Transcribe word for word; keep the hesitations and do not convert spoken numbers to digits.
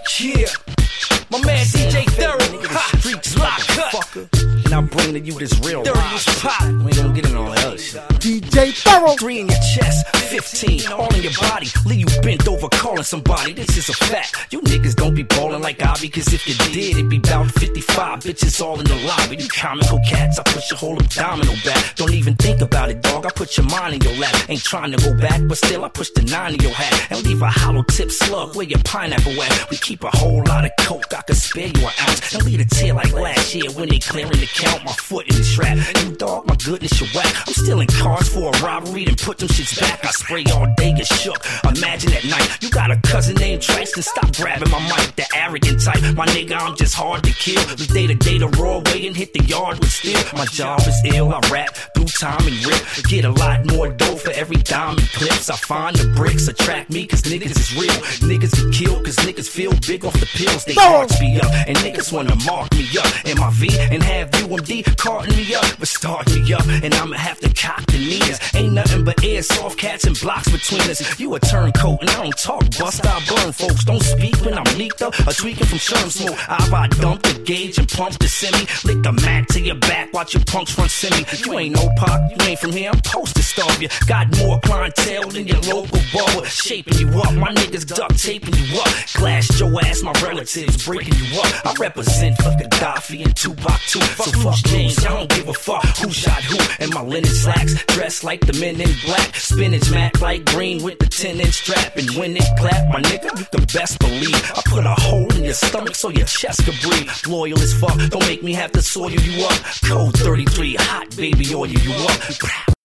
Yeah, my man D J Thorough, ha, streets lock up. And I'm bringing to you this real dirty pop. We ain't gonna get in all that other shit. D J Thorough. Three in your chest, fifteen all in your body. Leave you bent over calling somebody. This is a fact. You niggas don't be ballin' like I be, cause if you did, it'd be about fifty-five bitches all in the lobby. You comical cats, I push your whole abdominal back. Don't even think about it, dog. I put your mind in your lap. Ain't trying to go back, but still I push the nine in your hat. And leave a hollow tip slug where your pineapple at. We keep a whole lot of coke, I could spare you an ounce. And leave a tear like last year when they clearing the count. My foot in the trap. You dog, my goodness, you're whack. I'm still in cars for a robbery, then put them shits back. I spray all day, get shook. Imagine at night, you got a cousin named Trice, and stop grabbing my mic, the arrogant type. My nigga, I'm just hard to kill. The day to day, the raw way and hit the yard with steel. My job is ill, I rap, do time and rip. Get a lot more dough for every diamond clips. I find the bricks attract me, cause niggas is real. Niggas get killed, cause niggas feel big off the pills. They hearts be up, and niggas wanna mark me up. M I V and have U M D carting me up, but start me up, and I'ma have to cock the knees. Ain't nothing but airsoft cats and blocks between us. You a turncoat, and I don't talk bust, I burn folks. Don't speak when I'm leaked up or tweaking from sherm smoke. I've I dump the gauge and pump the semi. Lick the mat to your back, watch your punks front semi. You ain't no pop, you ain't from here, I'm supposed to starve you. Got more clientele than your local barber. Shaping you up, my niggas duct taping you up. Glass your ass, my relatives breaking you up. I represent for Gaddafi and Tupac too. So fuck James, I don't give a fuck who shot who. And my linen slacks, dressed like the men in black. Spinach mat like green with the ten inch strap. And when it clap, my nigga, you can best believe I put a hole in your stomach so your chest can breathe. Loyal as fuck, don't make me have to soil you up. Code thirty-three, hot baby oil you up.